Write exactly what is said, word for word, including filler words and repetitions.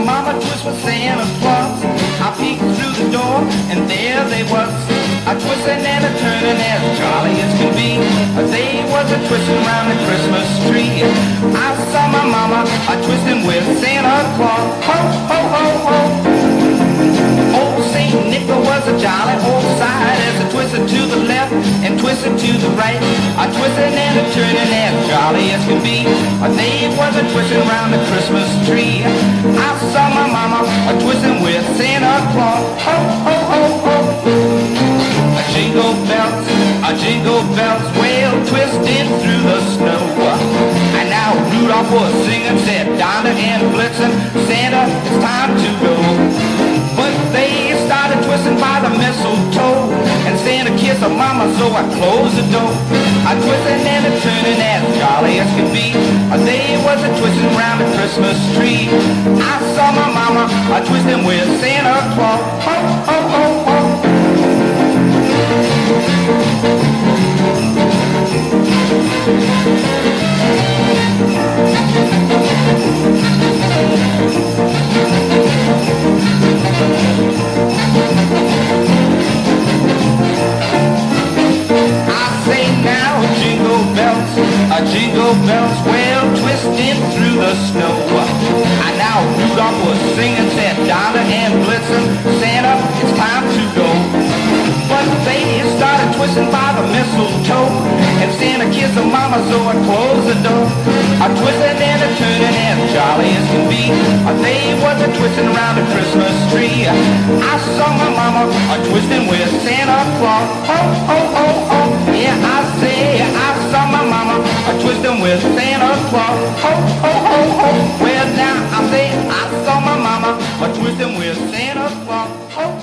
mama twist with Santa Claus. I peeked through the door, and there they was, a twisting and a turning as jolly as can be. They was a twisting around the Christmas tree. I saw my mama a twisting with Santa Claus. Ho, ho, ho, ho. Old Saint Nicholas was a jolly old side as I twisted to the left and twisted to the right. A twisting and a turning as jolly as can be. They was a twisting around the Christmas tree. I saw my mama a twisting with Santa Claus. Ho, ho, ho, ho. A jingle bells, a jingle bells, well twisted through the snow. And now Rudolph was singing, said Donner and Blitzen, Santa, it's time to go. But they started twisting by the mistletoe, and Santa kissed her mama, so I closed the door. I twisted and a turning as jolly as could be. They was a twisting around the Christmas tree. I saw my mama a twisting with Santa Claus. Ho, ho, ho, ho. Jingle bells, well twisting through the snow. And now Rudolph was singing, said Donner and Blitzen, Santa, it's time to go. But they started twisting by the mistletoe, and Santa kissed her mama, so I closed the door. A twisting and a turning as jolly as can be. They was a twisting around the Christmas tree. I saw my mama a twisting with Santa Claus. Ho, ho, ho, ho. Yeah, I say I saw my mama a twisting with Santa Claus. Ho, ho, ho, ho. Well, now I say I saw my mama a twisting with Santa Claus. Ho,